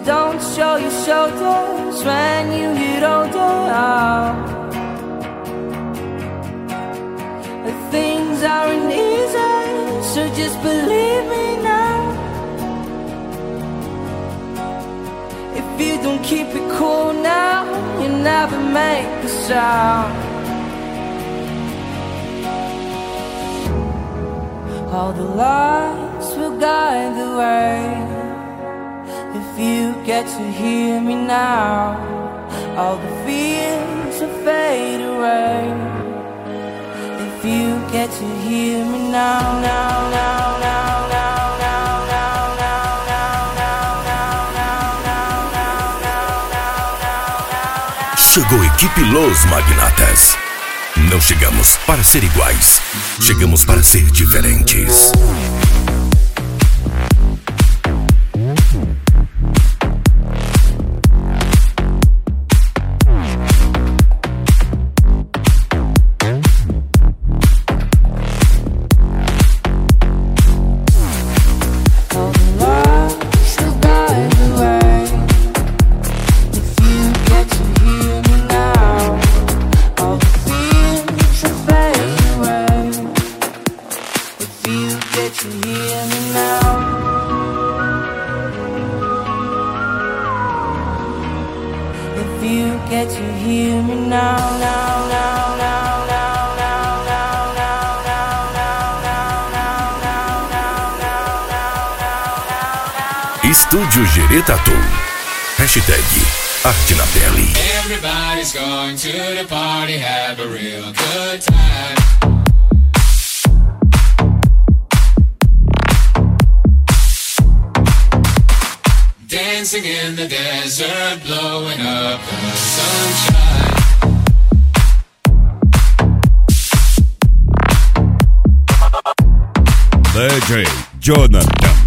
don't show your shoulders when you get older. Things aren't easy, so just believe me now. If you don't keep it cool now, you never make a sound. All the lights will guide the way. If you get to hear me now, all the fears will fade away. If you get to hear me now, now, now, now, now, now, now, now, now, now, now. Chegou a equipe Los Magnatas. Não chegamos para ser iguais, chegamos para ser diferentes. Estúdio Gerê Tatu. Hashtag Arte na Pele. Everybody's going to the party, have a real good time. Dancing in the desert, blowing up the sunshine. DJ Jonathan.